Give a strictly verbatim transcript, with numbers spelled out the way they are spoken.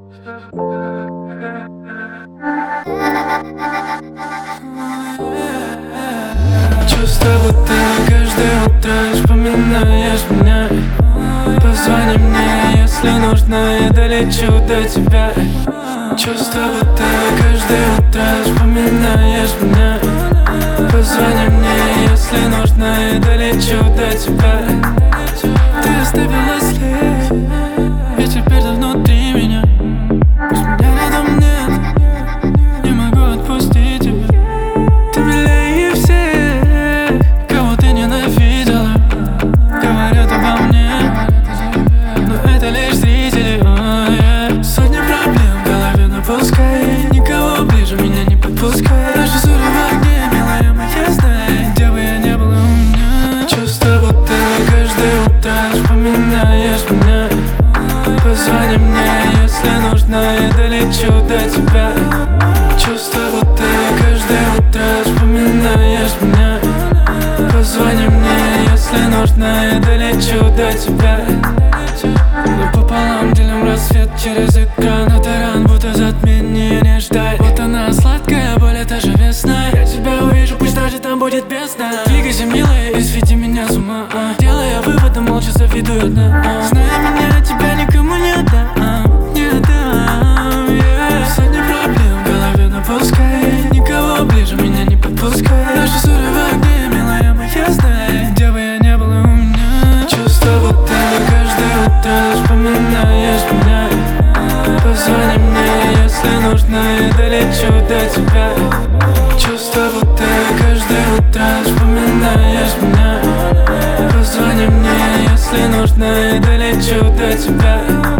Чувство, будто каждое утро вспоминаешь меня. Позвони мне, если нужно, я долечу до тебя. Чувство, будто каждое утро вспоминаешь меня. Позвони мне, если нужно, я долечу до тебя. Ты оставила след, и теперь ты внутри меня. Пусть меня рядом нет, не могу отпустить тебя. Ты милее всех, кого ты ненавидела. Говорят обо мне, но это лишь зрители. oh, yeah. Сотни проблем в голове, напускай. Никого ближе меня не подпускай. Наши ссоры в огне, милая моя, знай, где бы я не была у меня. Чувство, будто каждое утро вспоминаешь меня. Позвони мне, если нужно, я долечу до тебя. Чувство, будто каждое утро вспоминаешь меня. Позвони мне, если нужно, я долечу до тебя. Мы пополам делим рассвет через экран. Это ран, будто затмение, не ждай. Вот она, сладкая боль, это же весна. Я тебя увижу, пусть даже там будет бездна. Двигайся, милая, и свети меня с ума. а. Делая выводы, молча завидую одна. а. Зная меня, тебя никому не отдам, не отдам, yeah. Сотни проблем в голове, напускай. Никого ближе меня не подпускай. Наши ссоры в огне, милая моя, знай, где бы я не была у меня. Чувство, будто каждое утро вспоминаешь меня. Позвони мне, если нужно, я долечу до тебя. Чувство, будто каждое утро вспоминаешь меня. Позвони мне, если нужно, я долечу до тебя.